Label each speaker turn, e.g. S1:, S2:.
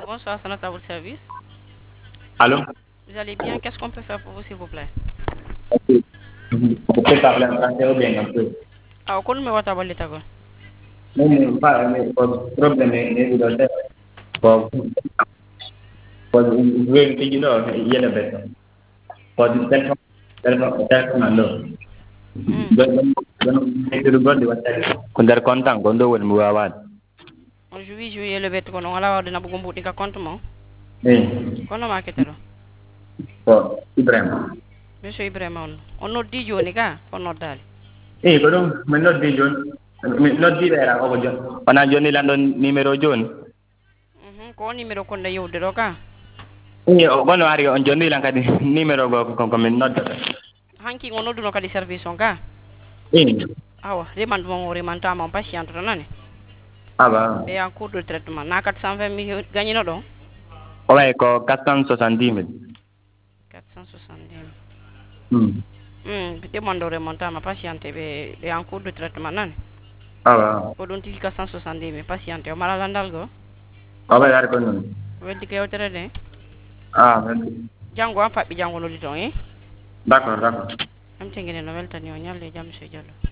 S1: Bonsoir, c'est notre service.
S2: Allô?
S1: Vous allez bien? Qu'est-ce qu'on peut faire pour vous, s'il vous plaît?
S2: Ok. Vous pouvez parler en français ou bien un peu.
S1: Ah, kon me wata balle tago.
S2: Non, pas, mais problème est de pour jouer une fille, il y a le bête. Pour du téléphone, ando. Itu gol di WhatsApp. Kundar kontak, kondo wel muawat.
S1: Je jouer le bête kono wala wadi na bugo mbudi ka compte mo.
S2: Eh,
S1: Kono ma ketero.
S2: oh, Ibrahim.
S1: Monsieur Ibrahima on noddi joni ka on noddali.
S2: Ko ɗum min noddi joni min noddiɓe era koko joni wona joni lanɗon numéro joni
S1: Ko numéro konde yewdiro ka.
S2: o gono ari on joni lan kadi numéro go komin noddata
S1: Hanki on nodduno kadi service on ka.
S2: i
S1: Awa, remandement o remantama on patiente to nani.
S2: awa
S1: Et en cours de traitement. Na 420 000 gagné no ɗon.
S2: o way ko 470 000
S1: 470
S2: Hmm.
S1: 000. Demande o remontama patiente ɓe en cours de traitement nani.
S2: awa
S1: Ko ɗum tigi 470 000 patiente o mala landal go.
S2: o way ari ko noon
S1: Welti ko yewtere de.
S2: merci.
S1: Jango an faɓɓi jango noddi ton
S2: D'accord, d'accord.
S1: am tengene no weltani o ñalle jaam so Diallo